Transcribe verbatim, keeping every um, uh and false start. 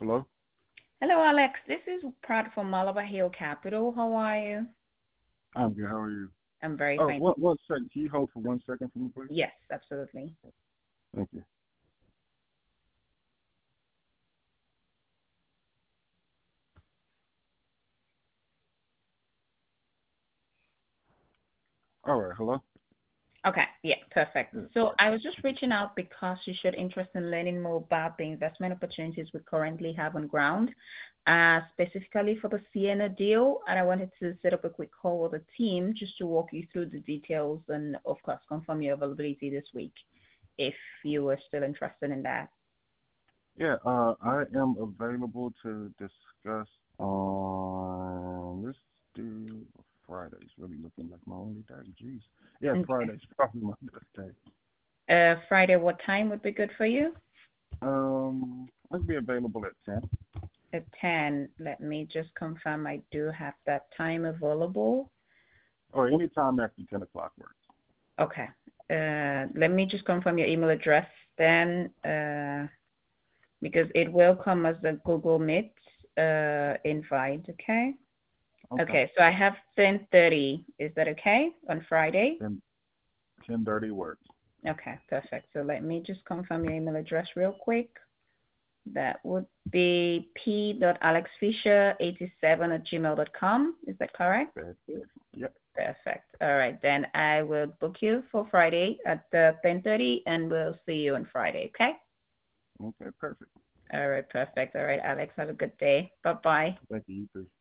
Hello? Hello, Alex. This is Pratt from Malabar Hill Capital. How are you? I'm good. How are you? I'm very Oh, fine. one, one second. Can you hold for one second for me, please? Yes, absolutely. Thank you. All right. Hello? Okay, yeah, perfect. Yeah. So I was just reaching out because you showed interest in learning more about the investment opportunities we currently have on ground, uh, specifically for the Sienna deal. And I wanted to set up a quick call with the team just to walk you through the details and, of course, confirm your availability this week if you were still interested in that. Yeah, uh, I am available to discuss on, let's do Friday's really looking like my only day. Jeez. Yeah, Okay. Friday's probably my best day. Uh, Friday, what time would be good for you? Um, let's be available at ten. At ten. Let me just confirm I do have that time available. Or any time after ten o'clock works. Okay. Uh, let me just confirm your email address then, uh, because it will come as a Google Meet uh, invite. Okay. Okay. Okay. So I have ten thirty. Is that okay on Friday? ten, ten thirty works. Okay. Perfect. So let me just confirm your email address real quick. That would be p.alexfisher eighty-seven at gmail dot com. Is that correct? That's it. Yep. Perfect. All right, then I will book you for Friday at uh, ten thirty, and we'll see you on Friday, okay? Okay, perfect. All right, perfect. All right, Alex, have a good day. Bye-bye. Thank you. You too.